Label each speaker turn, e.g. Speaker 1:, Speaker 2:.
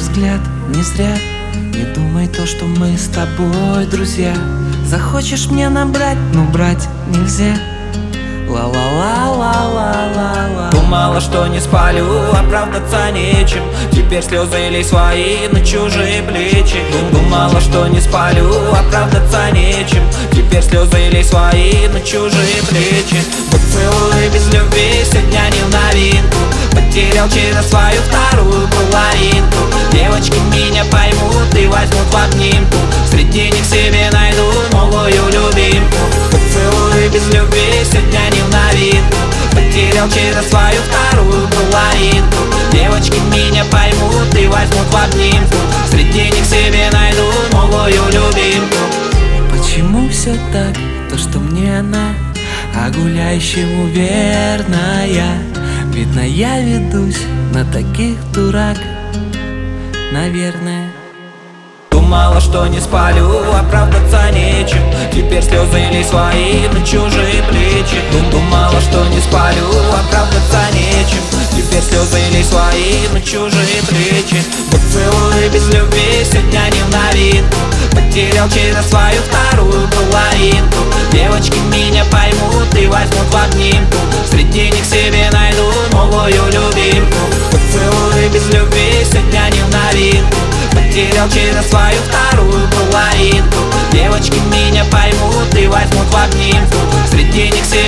Speaker 1: взгляд не зря. Не думай то, что мы с тобой друзья. Захочешь мне набрать, но брать нельзя. Ла-ла-ла-ла-ла-ла-ла.
Speaker 2: Думала, что не спалю, оправдаться нечем. Теперь слезы лей свои на чужие плечи. Думала, что не спалю, оправдаться нечем. Теперь слезы лей свои на чужие плечи. Поцелуй без любви сегодня не в новинку. Потерял через свою вторую половинку. Девочки меня поймут и возьмут в обнимку. Среди них себе найду новую любимку. Поцелуй без любви сегодня не в новинку. Потерял через свою вторую половинку. Девочки меня поймут и возьмут в обнимку. Среди них себе найду новую любимку.
Speaker 1: Почему все так, то что мне она, а гуляющему верная? Видно, я ведусь на таких дурак, наверное.
Speaker 2: Думала, что не спалю, оправдаться нечем. Теперь слезы лей свои на чужие плечи. Думала, что не спалю, оправдаться нечем. Теперь слезы лей свои на чужие плечи. Поцелуй без любви сегодня не в новинку. Потерял через свою вторую половинку. Девочки меня поймут и возьмут в обнимку. Среди них себе найду новую любимку. Поцелуй без любви сегодня не в новинку. Потерял через свою вторую половинку. Девочки меня поймут и возьмут в обнимку. Среди них